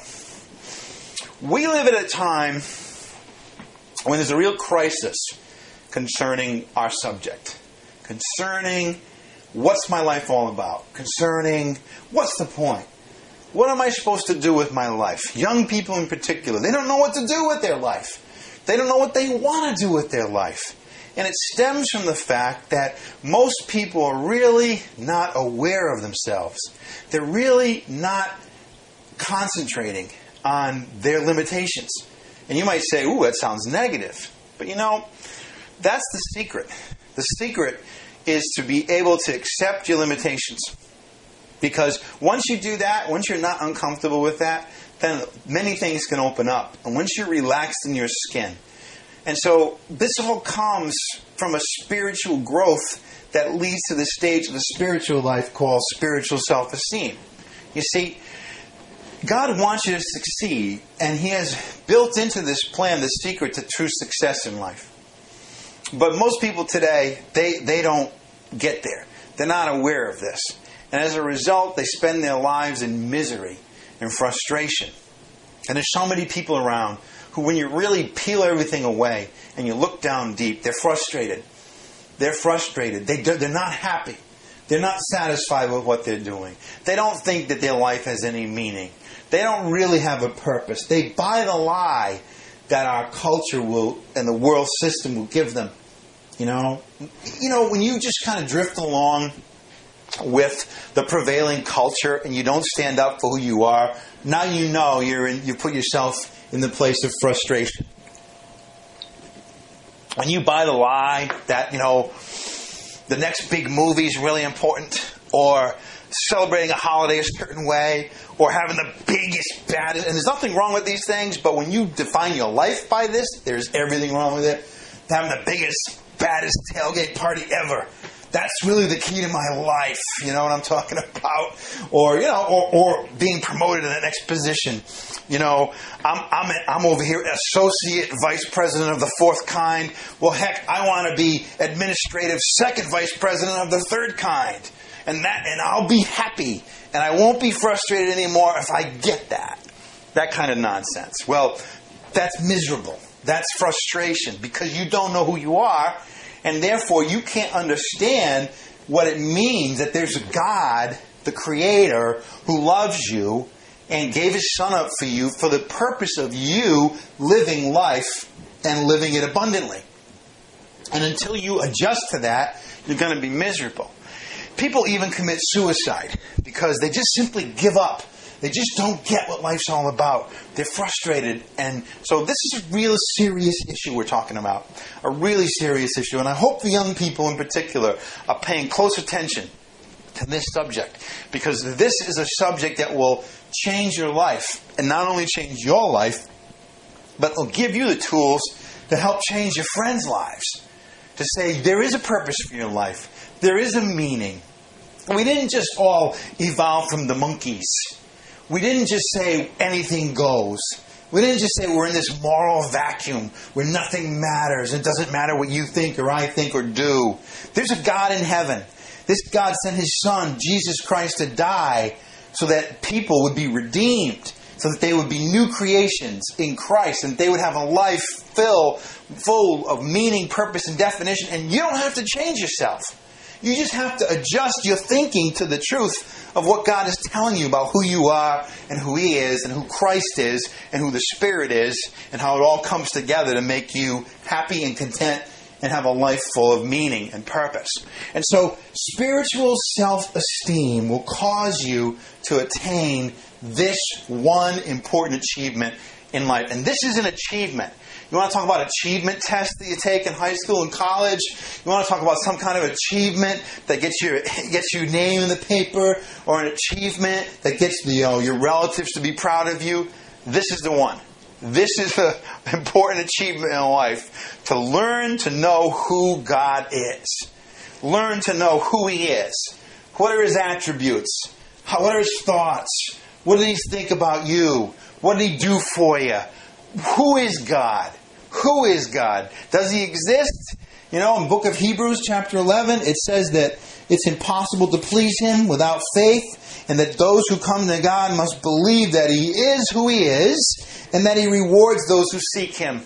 we live at a time when there's a real crisis concerning our subject, concerning what's my life all about, concerning what's the point, what am I supposed to do with my life. Young people in particular, they don't know what to do with their life. They don't know what they want to do with their life. And it stems from the fact that most people are really not aware of themselves. They're really not concentrating on their limitations. And you might say, ooh, that sounds negative. But you know, that's the secret. The secret is to be able to accept your limitations. Because once you do that, once you're not uncomfortable with that, then many things can open up. And once you're relaxed in your skin. And so this all comes from a spiritual growth that leads to the stage of the spiritual life called spiritual self-esteem. You see, God wants you to succeed, and He has built into this plan the secret to true success in life. But most people today, they don't get there. They're not aware of this. And as a result, they spend their lives in misery and frustration. And there's so many people around who, when you really peel everything away and you look down deep, they're frustrated. They're frustrated. They're not happy. They're not satisfied with what they're doing. They don't think that their life has any meaning. They don't really have a purpose. They buy the lie that our culture will and the world system will give them. You know, when you just kind of drift along with the prevailing culture and you don't stand up for who you are, now you know you put yourself in the place of frustration. When you buy the lie that, the next big movie is really important, or celebrating a holiday a certain way, or having the biggest, baddest, and there's nothing wrong with these things, but when you define your life by this, there's everything wrong with it. Having the biggest, baddest tailgate party ever. That's really the key to my life. You know what I'm talking about? Or being promoted to the next position. I'm over here associate vice president of the fourth kind. Well, heck, I want to be administrative second vice president of the third kind. And I'll be happy. And I won't be frustrated anymore if I get that. That kind of nonsense. Well, that's miserable. That's frustration because you don't know who you are. And therefore, you can't understand what it means that there's a God, the Creator, who loves you and gave His Son up for you for the purpose of you living life and living it abundantly. And until you adjust to that, you're going to be miserable. People even commit suicide because they just simply give up. They just don't get what life's all about. They're frustrated. And so this is a real serious issue we're talking about. A really serious issue. And I hope the young people in particular are paying close attention to this subject. Because this is a subject that will change your life. And not only change your life, but it'll give you the tools to help change your friends' lives. To say there is a purpose for your life. There is a meaning. We didn't just all evolve from the monkeys. We didn't just say anything goes. We didn't just say we're in this moral vacuum where nothing matters. It doesn't matter what you think or I think or do. There's a God in heaven. This God sent His Son, Jesus Christ, to die so that people would be redeemed, so that they would be new creations in Christ, and they would have a life full of meaning, purpose, and definition. And you don't have to change yourself. You just have to adjust your thinking to the truth of what God is telling you about who you are and who He is and who Christ is and who the Spirit is and how it all comes together to make you happy and content and have a life full of meaning and purpose. And so spiritual self-esteem will cause you to attain this one important achievement in life. And this is an achievement. You want to talk about achievement tests that you take in high school and college? You want to talk about some kind of achievement that gets your name in the paper, or an achievement that gets your relatives to be proud of you? This is the one. This is an important achievement in life. To learn to know who God is. Learn to know who He is. What are His attributes? What are His thoughts? What does He think about you? What did He do for you? Who is God? Who is God? Does He exist? In the book of Hebrews chapter 11, it says that it's impossible to please Him without faith, and that those who come to God must believe that He is who He is, and that He rewards those who seek Him.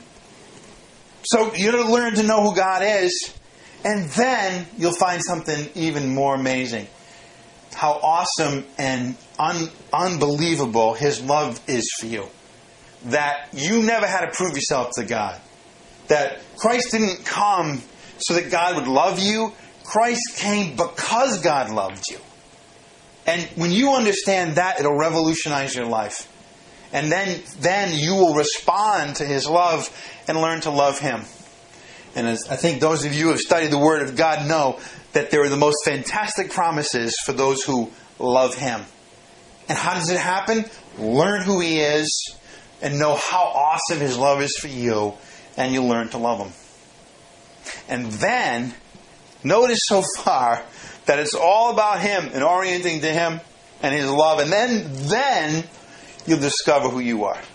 So you're going to learn to know who God is, and then you'll find something even more amazing. How awesome and unbelievable His love is for you. That you never had to prove yourself to God. That Christ didn't come so that God would love you. Christ came because God loved you. And when you understand that, it'll revolutionize your life. And then you will respond to His love and learn to love Him. And as I think those of you who have studied the Word of God know that there are the most fantastic promises for those who love Him. And how does it happen? Learn who He is and know how awesome His love is for you, and you'll learn to love Him. And then, notice so far that it's all about Him and orienting to Him and His love. And then you'll discover who you are.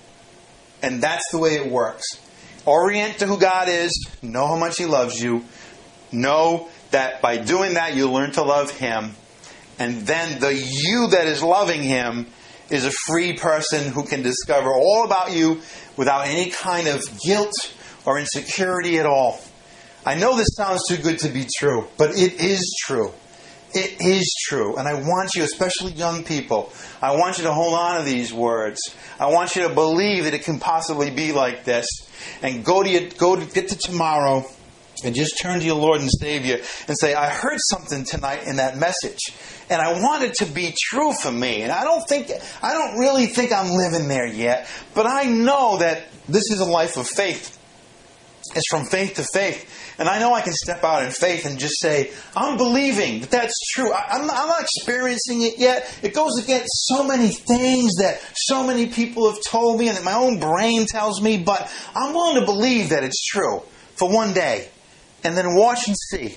And that's the way it works. Orient to who God is. Know how much He loves you. Know that by doing that, you'll learn to love Him. And then the you that is loving Him is a free person who can discover all about you without any kind of guilt or insecurity at all. I know this sounds too good to be true, but it is true. It is true. And I want you, especially young people, I want you to hold on to these words. I want you to believe that it can possibly be like this. And get to tomorrow and just turn to your Lord and Savior and say, I heard something tonight in that message, and I want it to be true for me. And I don't really think I'm living there yet, but I know that this is a life of faith. It's from faith to faith. And I know I can step out in faith and just say, I'm believing that that's true. I'm not experiencing it yet. It goes against so many things that so many people have told me and that my own brain tells me, but I'm willing to believe that it's true for one day. And then watch and see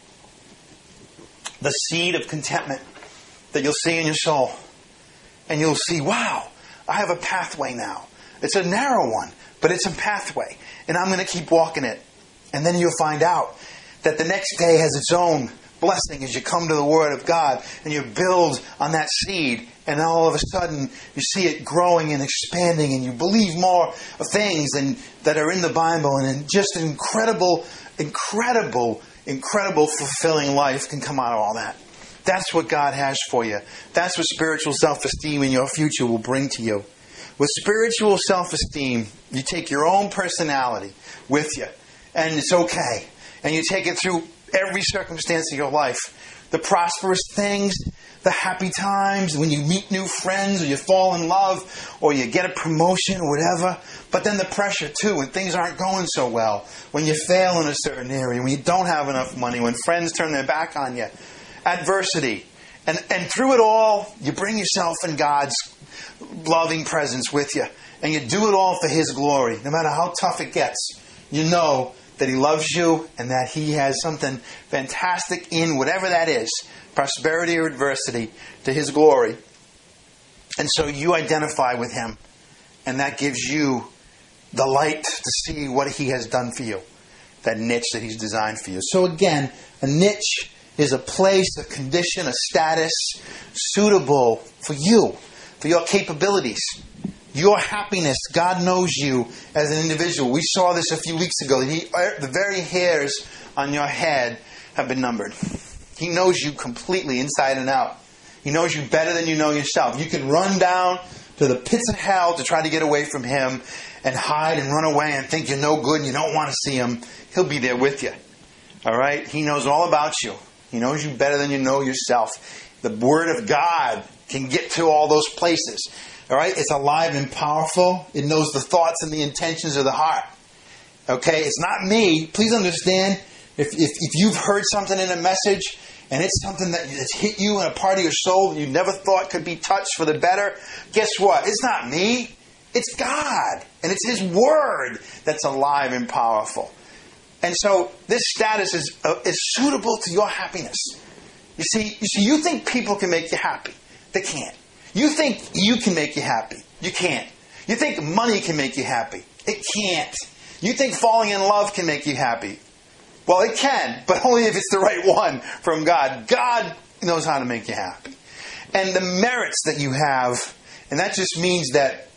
the seed of contentment that you'll see in your soul. And you'll see, wow, I have a pathway now. It's a narrow one, but it's a pathway. And I'm going to keep walking it. And then you'll find out that the next day has its own blessing as you come to the Word of God and you build on that seed. And then all of a sudden you see it growing and expanding and you believe more of things that are in the Bible. And just an incredible fulfilling life can come out of all that. That's what God has for you. That's what spiritual self-esteem in your future will bring to you. With spiritual self-esteem, you take your own personality with you. And it's okay. And you take it through every circumstance of your life. The prosperous things, the happy times, when you meet new friends, or you fall in love, or you get a promotion, or whatever. But then the pressure too, when things aren't going so well. When you fail in a certain area, when you don't have enough money, when friends turn their back on you. Adversity. And through it all, you bring yourself in God's loving presence with you. And you do it all for His glory. No matter how tough it gets, you know that He loves you and that He has something fantastic in whatever that is, prosperity or adversity, to His glory. And so you identify with Him, and that gives you the light to see what He has done for you, that niche that He's designed for you. So again, a niche is a place, a condition, a status suitable for you, for your capabilities. Your happiness. God knows you as an individual. We saw this a few weeks ago. The very hairs on your head have been numbered. He knows you completely inside and out. He knows you better than you know yourself. You can run down to the pits of hell to try to get away from Him and hide and run away and think you're no good and you don't want to see Him. He'll be there with you. All right? He knows all about you. He knows you better than you know yourself. The Word of God can get to all those places. All right? It's alive and powerful. It knows the thoughts and the intentions of the heart. Okay? It's not me. Please understand, if you've heard something in a message and it's something that's hit you in a part of your soul that you never thought could be touched for the better, guess what? It's not me. It's God. And it's His Word that's alive and powerful. And so this status is suitable to your happiness. You see, you think people can make you happy. They can't. You think you can make you happy. You can't. You think money can make you happy. It can't. You think falling in love can make you happy. Well, it can, but only if it's the right one from God. God knows how to make you happy. And the merits that you have, and that just means that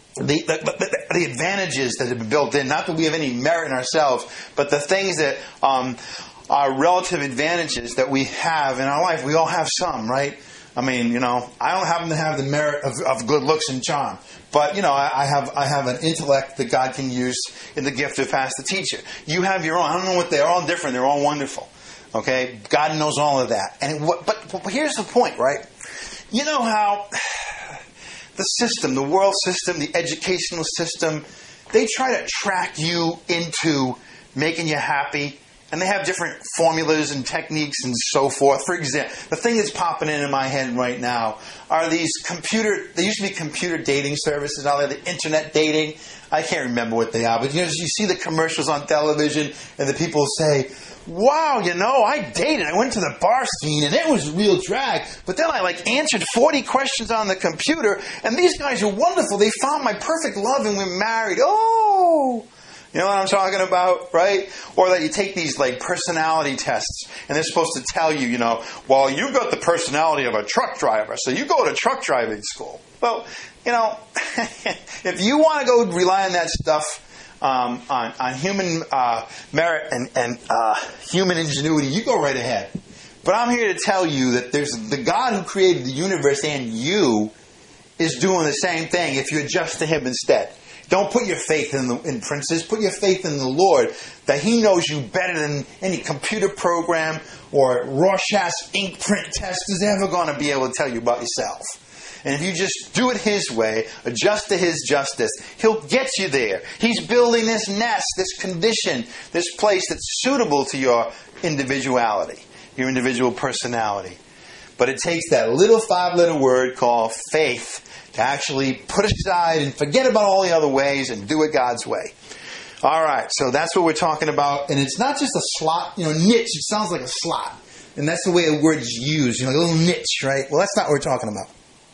the advantages that have been built in, not that we have any merit in ourselves, but the things that are relative advantages that we have in our life. We all have some, right? I mean, I don't happen to have the merit of good looks and charm. But, I have an intellect that God can use in the gift of pastor teacher. You have your own. I don't know what they're all different. They're all wonderful. Okay? God knows all of that. But here's the point, right? You know how the system, the world system, the educational system, they try to track you into making you happy. And they have different formulas and techniques and so forth. For example, the thing that's popping in my head right now are these there used to be computer dating services out there, the internet dating. I can't remember what they are, but you see the commercials on television and the people say, wow, I dated. I went to the bar scene and it was real drag. But then I answered 40 questions on the computer and these guys are wonderful. They found my perfect love and we're married. Oh! You know what I'm talking about, right? Or that you take these personality tests and they're supposed to tell you, well, you've got the personality of a truck driver, so you go to truck driving school. Well, if you want to go rely on that stuff on human merit and human ingenuity, you go right ahead. But I'm here to tell you that there's the God who created the universe and you is doing the same thing if you adjust to Him instead. Don't put your faith in princes. Put your faith in the Lord, that He knows you better than any computer program or Rorschach's ink print test is ever going to be able to tell you about yourself. And if you just do it His way, adjust to His justice, He'll get you there. He's building this nest, this condition, this place that's suitable to your individuality, your individual personality. But it takes that little 5-letter word called faith to actually put aside and forget about all the other ways and do it God's way. All right, so that's what we're talking about. And it's not just a slot, niche. It sounds like a slot. And that's the way a word is used, a little niche, right? Well, that's not what we're talking about.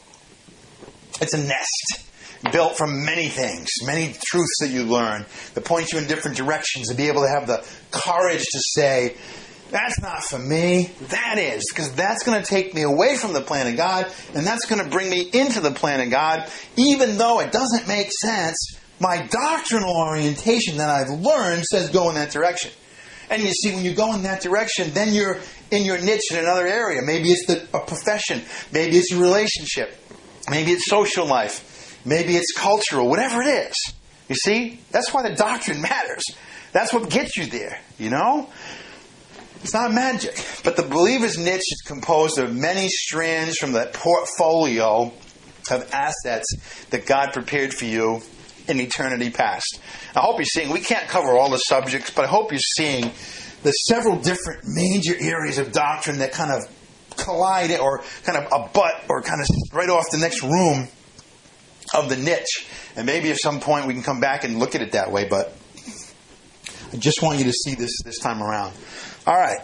It's a nest built from many things, many truths that you learn that point you in different directions, to be able to have the courage to say, that's not for me. That is. Because that's going to take me away from the plan of God. And that's going to bring me into the plan of God. Even though it doesn't make sense, my doctrinal orientation that I've learned says go in that direction. And you see, when you go in that direction, then you're in your niche in another area. Maybe it's a profession. Maybe it's a relationship. Maybe it's social life. Maybe it's cultural. Whatever it is. You see? That's why the doctrine matters. That's what gets you there. It's not magic. But the believer's niche is composed of many strands from that portfolio of assets that God prepared for you in eternity past. I hope you're seeing, we can't cover all the subjects, but I hope you're seeing the several different major areas of doctrine that kind of collide or kind of abut or kind of right off the next room of the niche. And maybe at some point we can come back and look at it that way, but I just want you to see this time around. All right.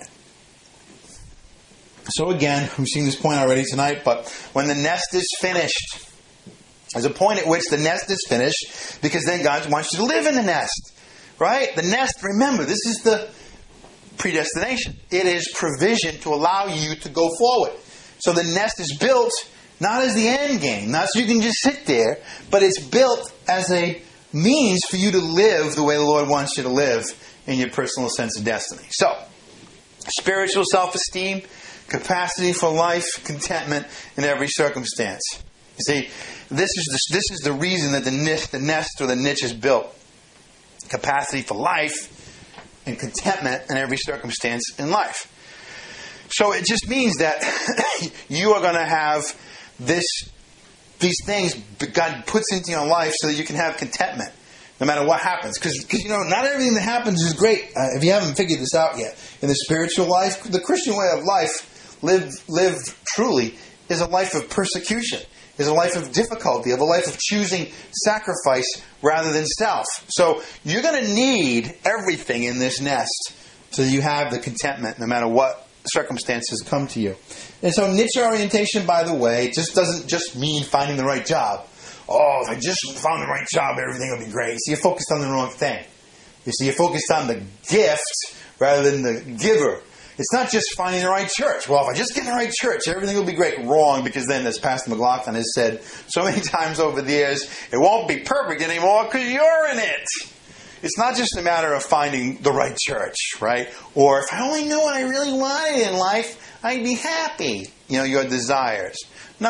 So again, we've seen this point already tonight, but when the nest is finished, there's a point at which the nest is finished because then God wants you to live in the nest. Right? The nest, remember, this is the predestination. It is provision to allow you to go forward. So the nest is built not as the end game, not so you can just sit there, but it's built as a means for you to live the way the Lord wants you to live in your personal sense of destiny. So, spiritual self-esteem, capacity for life, contentment in every circumstance. You see, this is the reason that the nest or the niche is built. Capacity for life and contentment in every circumstance in life. So it just means that you are going to have these things God puts into your life so that you can have contentment no matter what happens. Because not everything that happens is great. If you haven't figured this out yet. In the spiritual life, the Christian way of life, live truly, is a life of persecution. Is a life of difficulty, of a life of choosing sacrifice rather than self. So you're going to need everything in this nest so that you have the contentment no matter what circumstances come to you. And so niche orientation, by the way, just doesn't just mean finding the right job oh, if I just found the right job, everything will be great. So you're focused on the wrong thing. You see, you're focused on the gift rather than the giver. It's not just finding the right church. Well, if I just get in the right church, everything will be great. Wrong, because then, as Pastor McLaughlin has said so many times over the years, it won't be perfect anymore because you're in it. It's not just a matter of finding the right church, right? Or if I only knew what I really wanted in life, I'd be happy. Your desires. No.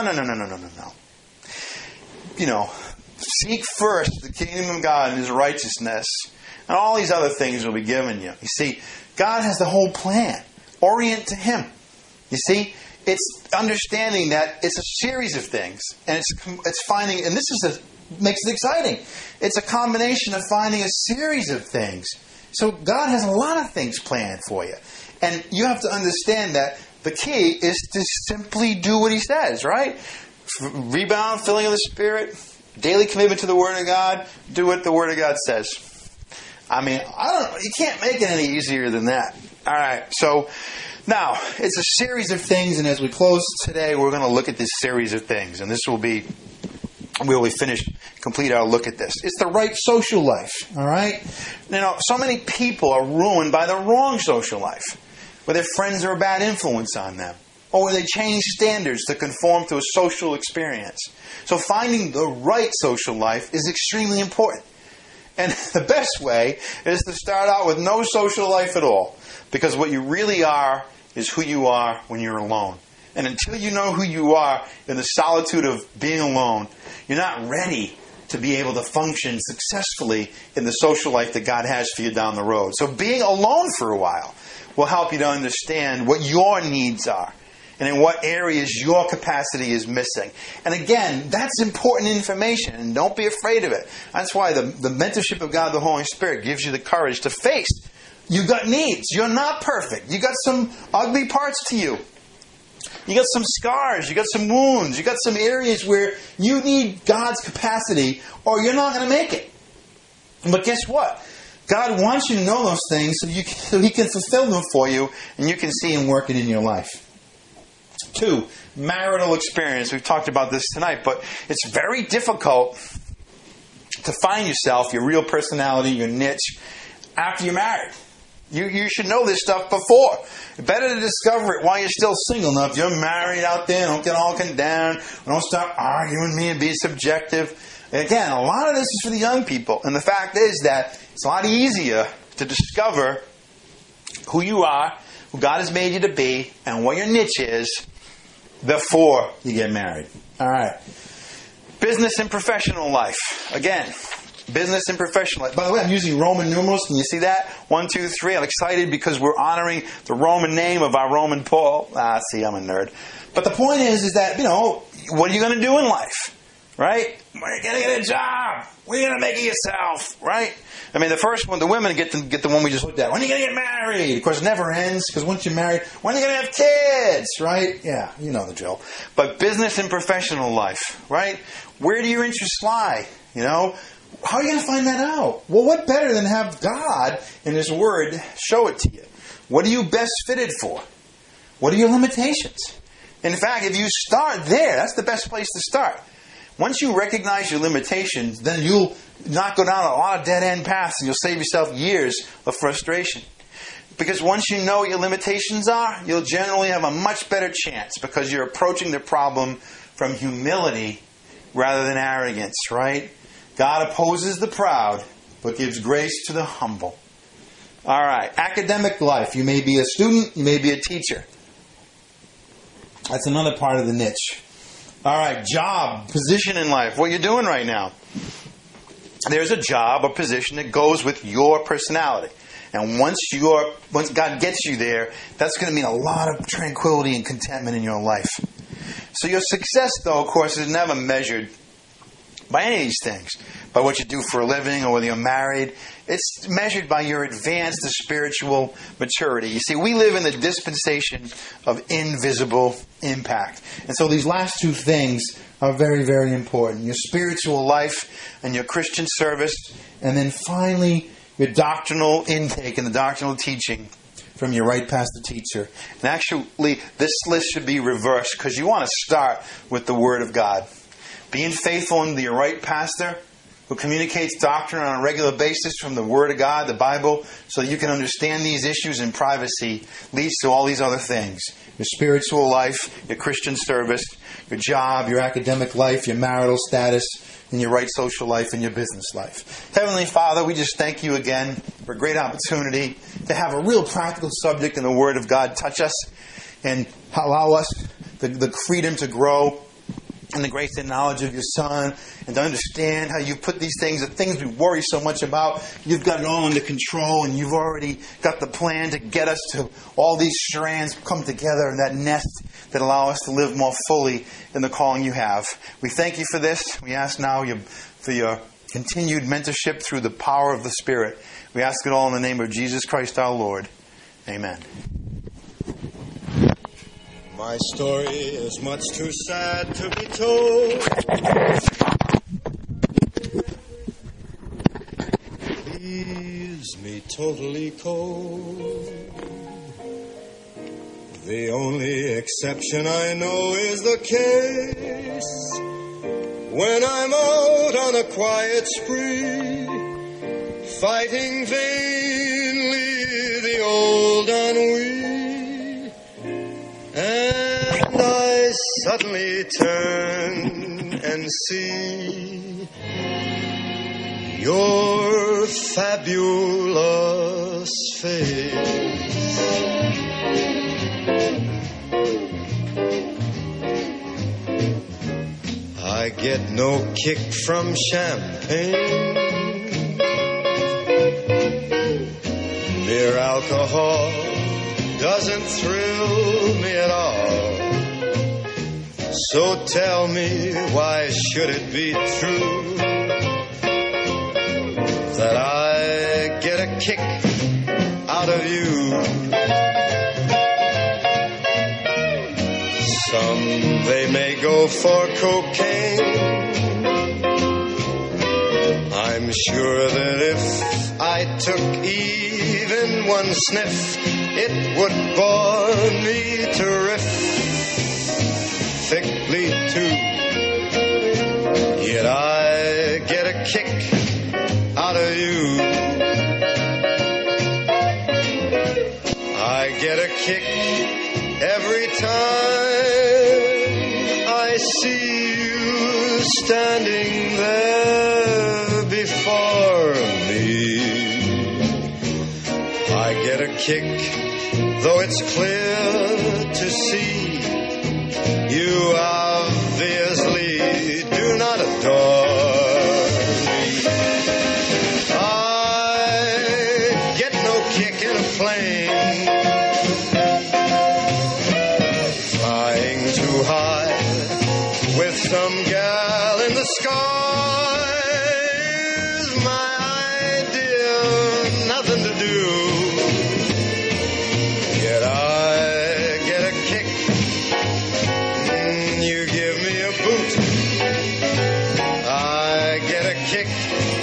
Seek first the kingdom of God and His righteousness, and all these other things will be given you. You see, God has the whole plan. Orient to Him. You see, it's understanding that it's a series of things, and it's finding, and makes it exciting. It's a combination of finding a series of things. So God has a lot of things planned for you, and you have to understand that the key is to simply do what He says. Right? Rebound, filling of the Spirit, daily commitment to the Word of God. Do what the Word of God says. You can't make it any easier than that. All right, so now it's a series of things, and as we close today, we're going to look at this series of things, and this will be, we will complete our look at this. It's the right social life, all right? So many people are ruined by the wrong social life, where their friends are a bad influence on them, or where they change standards to conform to a social experience. So finding the right social life is extremely important. And the best way is to start out with no social life at all. Because what you really are is who you are when you're alone. And until you know who you are in the solitude of being alone, you're not ready to be able to function successfully in the social life that God has for you down the road. So being alone for a while will help you to understand what your needs are and in what areas your capacity is missing. And again, that's important information, and don't be afraid of it. That's why the mentorship of God, the Holy Spirit, gives you the courage to face. You've got needs. You're not perfect. You got some ugly parts to you. You got some scars. You got some wounds. You got some areas where you need God's capacity, or you're not going to make it. But guess what? God wants you to know those things so He can fulfill them for you, and you can see Him working in your life. 2, marital experience. We've talked about this tonight, but it's very difficult to find yourself, your real personality, your niche, after you're married. You should know this stuff before. Better to discover it while you're still single. Now, if you're married out there, don't get all down. Don't start arguing with me and be subjective. Again, a lot of this is for the young people. And the fact is that it's a lot easier to discover who you are, who God has made you to be, and what your niche is before you get married. All right. Business and professional life. Again, business and professional life. By the way, I'm using Roman numerals. Can you see that? 1, 2, 3. I'm excited because we're honoring the Roman name of our Roman Paul. See, I'm a nerd. But the point is that, what are you going to do in life? Right? You're going to get a job. What are you going to make of yourself? Right? The first one, the women get the one we just looked at. When are you going to get married? Of course, it never ends, because once you're married, when are you going to have kids? Right? Yeah, you know the drill. But business and professional life, right? Where do your interests lie? How are you going to find that out? Well, what better than have God in His Word show it to you? What are you best fitted for? What are your limitations? In fact, if you start there, that's the best place to start. Once you recognize your limitations, then you'll not go down a lot of dead-end paths, and you'll save yourself years of frustration. Because once you know what your limitations are, you'll generally have a much better chance, because you're approaching the problem from humility rather than arrogance, right? God opposes the proud, but gives grace to the humble. All right, academic life. You may be a student, you may be a teacher. That's another part of the niche. All right, job, position in life. What you're doing right now. There's a job or position that goes with your personality. And once God gets you there, that's going to mean a lot of tranquility and contentment in your life. So your success, though, of course, is never measured by any of these things. By what you do for a living or whether you're married. It's measured by your advanced spiritual maturity. You see, we live in the dispensation of invisible impact. And so these last 2 things are very, very important. Your spiritual life and your Christian service. And then finally, your doctrinal intake and the doctrinal teaching from your right pastor teacher. And actually, this list should be reversed, because you want to start with the Word of God. being faithful in the right pastor who communicates doctrine on a regular basis from the Word of God, the Bible, so that you can understand these issues in privacy, leads to all these other things. Your spiritual life, your Christian service, your job, your academic life, your marital status, and your right social life and your business life. Heavenly Father, we just thank you again for a great opportunity to have a real practical subject in the Word of God touch us and allow us the freedom to grow in the grace and knowledge of your Son, and to understand how you put these things, the things we worry so much about, you've got it all under control, and you've already got the plan to get us to all these strands come together in that nest that allow us to live more fully in the calling you have. We thank you for this. We ask now for your continued mentorship through the power of the Spirit. We ask it all in the name of Jesus Christ our Lord. Amen. My story is much too sad to be told. Leaves me totally cold. The only exception I know is the case when I'm out on a quiet spree, fighting vainly the old ennui. And I suddenly turn and see your fabulous face. I get no kick from champagne. Mere alcohol doesn't thrill me at all. So tell me, why should it be true that I get a kick out of you? Some, they may go for cocaine. I'm sure that if I took even one sniff, it would bore me terrifically too. Yet I get a kick out of you. I get a kick every time I see you standing there before me. I get a kick, though it's clear to see you obviously do not adore me. I get no kick in a plane, flying too high with some gal in the sky is my idea, nothing to do. Yet I get a kick. You give me a boot. I get a kick